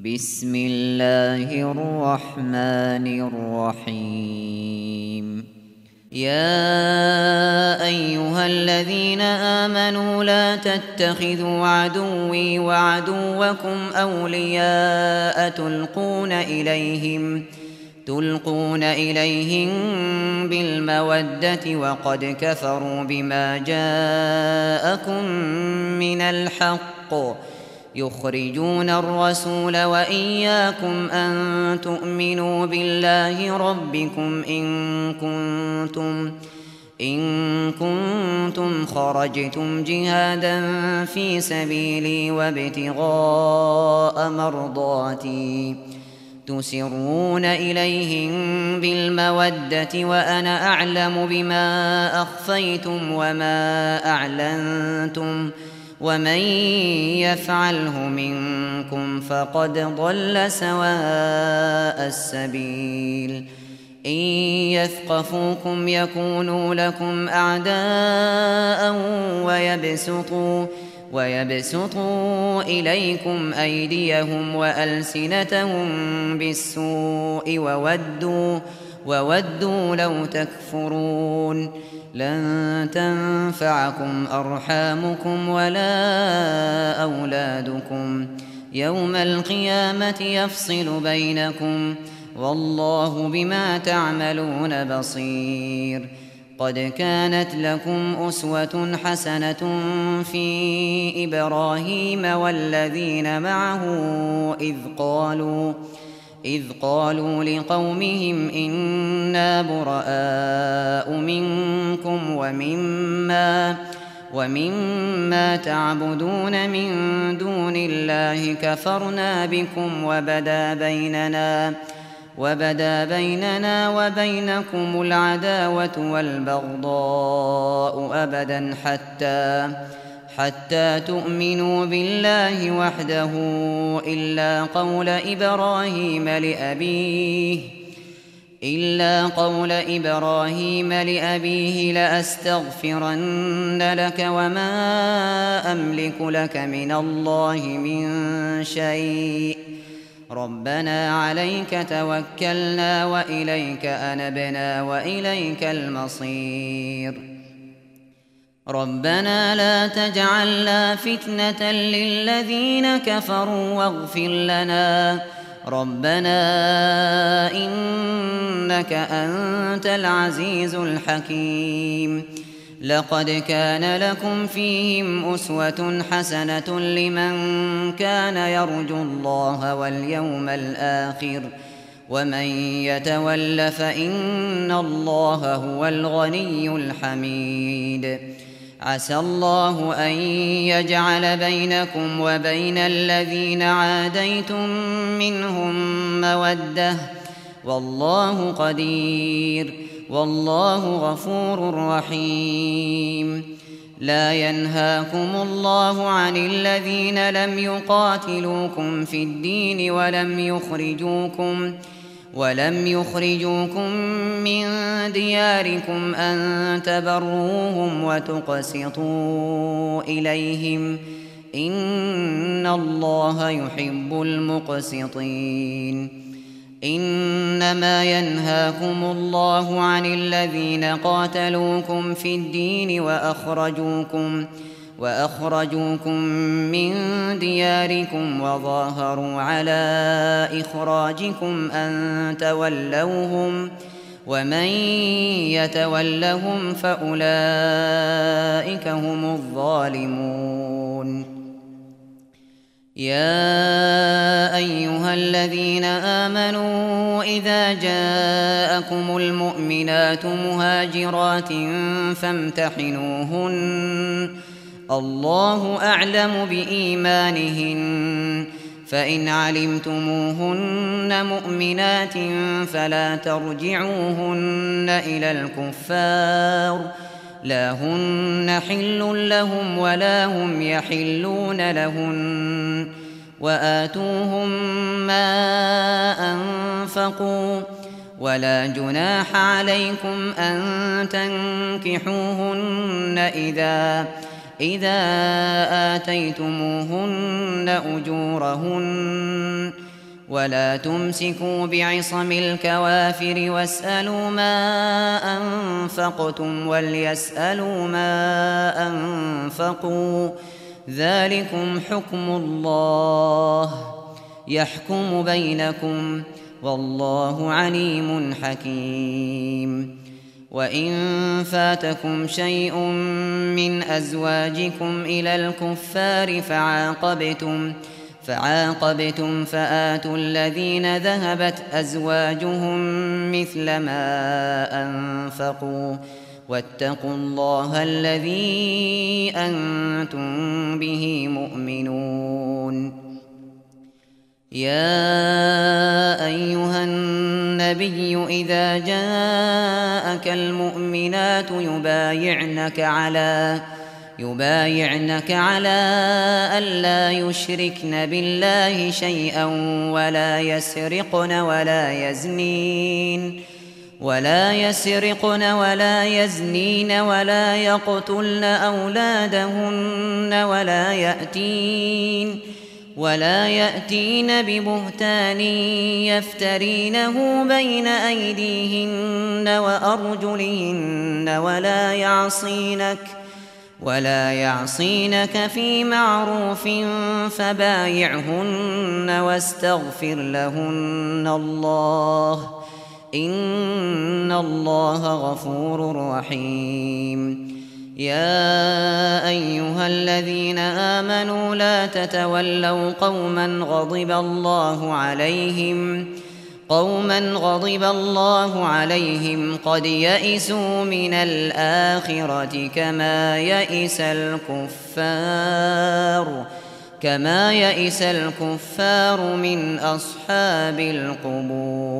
بسم الله الرحمن الرحيم. يا أيها الذين آمنوا لا تتخذوا عدوي وعدوكم أولياء تلقون إليهم بالمودة وقد كفروا بما جاءكم من الحق يخرجون الرسول وإياكم أن تؤمنوا بالله ربكم إن كنتم خرجتم جهادا في سبيلي وابتغاء مرضاتي تسرون إليهم بالمودة وأنا أعلم بما أخفيتم وما أعلنتم ومن يفعله منكم فقد ضل سواء السبيل. إن يثقفوكم يكونوا لكم أعداء ويبسطوا إليكم أيديهم وألسنتهم بالسوء وودوا لو تكفرون. لن تنفعكم أرحامكم ولا أولادكم يوم القيامة يفصل بينكم والله بما تعملون بصير. قد كانت لكم أسوة حسنة في إبراهيم والذين معه إذ قالوا لقومهم إنا براء منكم ومما تعبدون من دون الله كفرنا بكم وبدا بيننا وبينكم العداوة والبغضاء أبدا حتى تؤمنوا بالله وحده إلا قول إبراهيم لأبيه لأستغفرن لك وما أملك لك من الله من شيء ربنا عليك توكلنا وإليك أنبنا وإليك المصير. ربنا لا تجعلنا فتنة للذين كفروا واغفر لنا ربنا إنك أنت العزيز الحكيم. لقد كان لكم فيهم أسوة حسنة لمن كان يرجو الله واليوم الآخر ومن يتول فإن الله هو الغني الحميد. عسى الله أن يجعل بينكم وبين الذين عاديتم منهم مودة والله قدير والله غفور رحيم. لا ينهاكم الله عن الذين لم يقاتلوكم في الدين ولم يخرجوكم من دياركم أن تبروهم وتقسطوا إليهم إن الله يحب المقسطين. إنما ينهاكم الله عن الذين قاتلوكم في الدين وأخرجوكم من دياركم وظاهروا على إخراجكم أن تولوهم ومن يتولهم فأولئك هم الظالمون. يا أيها الذين آمنوا إذا جاءكم المؤمنات مهاجرات فامتحنوهن الله أعلم بإيمانهن فإن علمتموهن مؤمنات فلا ترجعوهن إلى الكفار لا هن حل لهم ولا هم يحلون لهن وآتوهم ما أنفقوا ولا جناح عليكم أن تنكحوهن إذا آتيتموهن أجورهن ولا تمسكوا بعصم الكوافر واسألوا ما أنفقتم وليسألوا ما أنفقوا ذلكم حكم الله يحكم بينكم والله عليم حكيم. وإن فاتكم شيء من أزواجكم إلى الكفار فعاقبتم فآتوا الذين ذهبت أزواجهم مثل ما أنفقوا واتقوا الله الذي أنتم به مؤمنون. يا أيها النبي إذا جاءك المؤمنات يبايعنك على ألا يشركن بالله شيئا ولا يسرقن ولا يزنين ولا يقتلن أولادهن ولا يأتين ببهتان يفترينه بين أيديهن وأرجلهن ولا يعصينك في معروف فبايعهن واستغفر لهن الله إن الله غفور رحيم. يا أيها الذين آمنوا لا تتولوا قوما غضب الله عليهم قد يئسوا من الآخرة كما يئس الكفار من أصحاب القبور.